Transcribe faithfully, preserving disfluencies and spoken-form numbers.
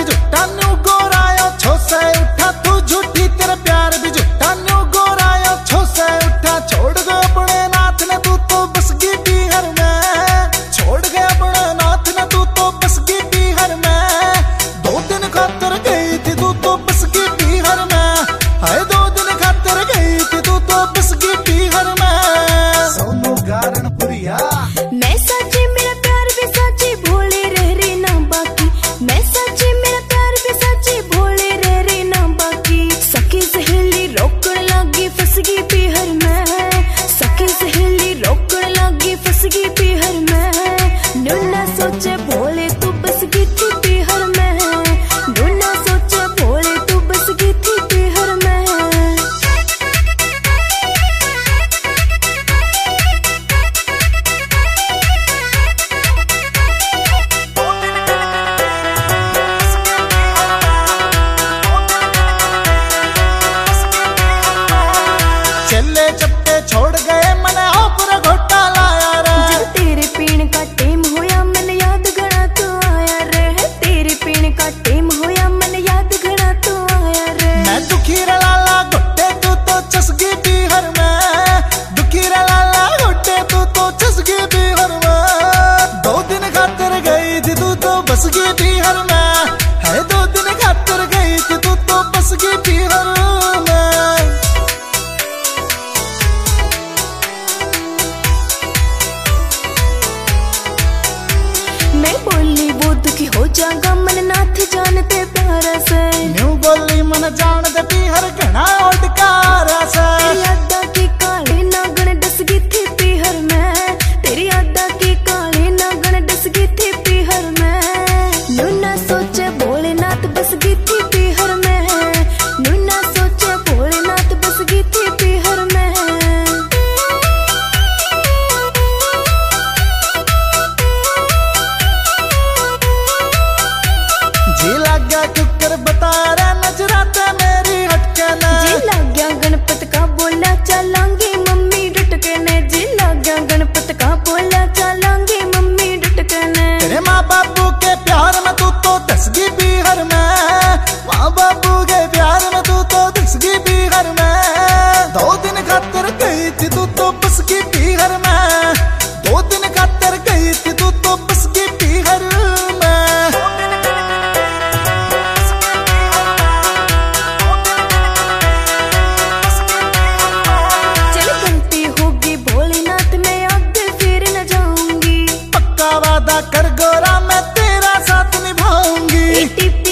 भी झूठा न्यू गोरायो छो से उठा तू झूठी तेरे प्यार भी झूठा न्यू गोरायो छो से उठा छोड़ गए अपने नाथ ने तू तो बस गई बिहार में छोड़ गए अपने नाथ ने तू तो बस गई बिहार में दो दिन खातर गई थी तू तो बस गई बिहार में हाय दो दिन खातर गई थी तू तो बस गई बिहार में सोनू गारन पुरिया मैं सच्ची मेरा प्यार भी सच्ची भोले रह रे ना बाकी मैं सच्ची मेरा प्यार भी सच्ची भोले रह रे ना बाकी सखी सहेली रोकड़ लागी फस गई बिहार में सखी सहेली रोकड़ लागी फस गई बिहार में नुना सोचे भोले तू बस गई थी बिहार में नुना सोचे भोले तू बस गई थी बिहार में चले चप्पे छोड़ गए मने ऊपर घोटा लाया रे जब तेरे पीण का टेम होया मन याद घड़ा तू आया रे तेरे पीण का टेम होया मन याद घड़ा तू आया रे मैं दुखी रे लाला घोटे तू तो चसगी बिहार में दुखी रे लाला घोटे तू तो चसगी बिहार में दो दिन खातर गई थी तू तो बस गई बिहार में है दो दिन खातर गई थी तू तो बस गई बिहार में मैं बोली वो दुखी हो जागा मन नाथ जानते प्यारा से न्यू बोली मन जान दे बिहार घना ओडकारा से तेरी अड्डा की काले नागन डस गई थी बिहार में तेरी अड्डा की काले नागन डस गई थी बिहार में नुना सोचे भोलेनाथ बस गई थी बिहार में नुना सोचे भोलेनाथ बस गई थी बिहार में जी लग गया कुकर बता रे नजराते मेरी हटके ने जी लग गया गणपत का बोला चलांगी मम्मी डटके ने जी लग गया गणपत का बोला चलांगी मम्मी डटके ने तेरे माँ बापू के प्यार में तू तो धस गई बिहार में माँ बापू के प्यार में तू तो धस गई बिहार में दो दिन खातर गई थी तू तो बस गई बिहार में दो दिन खातर गई थी तू तो बस गई बिहार में चल गलती होगी भोलेनाथ मैं आगे फिर न जाऊंगी पक्का वादा कर गोरा मैं तेरा साथ निभाऊंगी एटी